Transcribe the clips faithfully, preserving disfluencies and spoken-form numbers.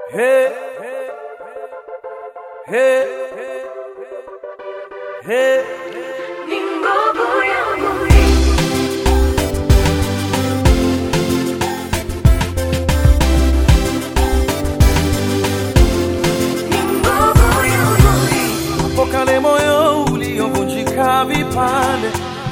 Hey, hey, hey. Pokale moyo uliovunjika vipande,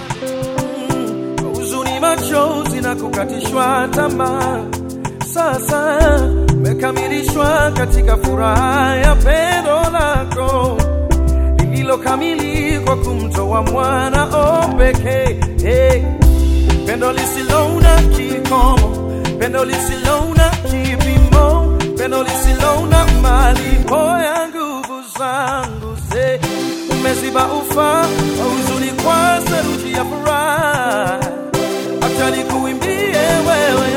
huzuni, machozi na kukatishwa tamaa, sasa umekamilishwa katika furaha ya pendo lako lililokamili kwa kumtoa mwana pekee. Hey, pendo lisilo na kikomo, pendo lisilo na kipimo, pendo lisilo na malipo ya nguvu zangu. Say, umeziba ufa wa huzuni kwa saruji ya furaha, acha nikuimbie wewe.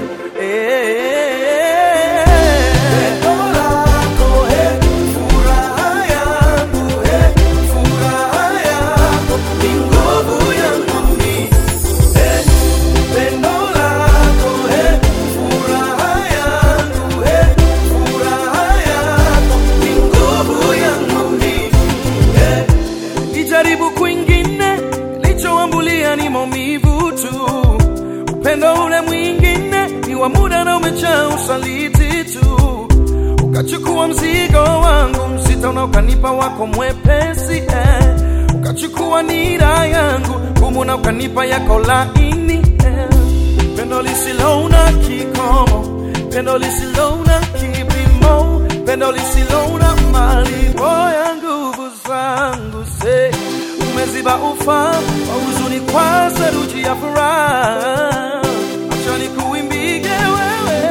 Jaribu kwingine lichoambulia ni maumivu tu, upendo ule mwingine ni wa muda na umejaa usaliti tu. Ukachukua mzigo wangu mzito na ukanipa wako mwepesi, eh. Ukachukua nira yangu ngumu na ukanipa yako laini, eh. Pendo lisilo na kikomo, pendo lisilo na kipimo, pendo lisilo na malipo ya nguvu zangu. Say, umeziba ufa wa huzuni kwa saruji ya furaha, acha nikuimbie wewe.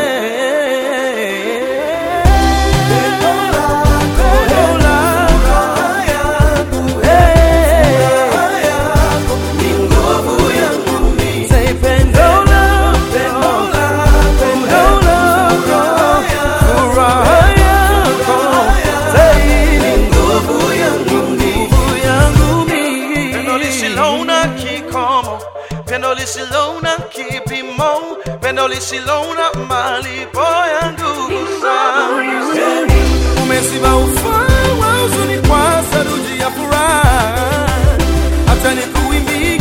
Pendo lisilo na kipimo, pendo lisilo na malipo ya nguvu zangu. Umeziba ufa wa huzuni kwa saruji ya furaha, acha nikuimbie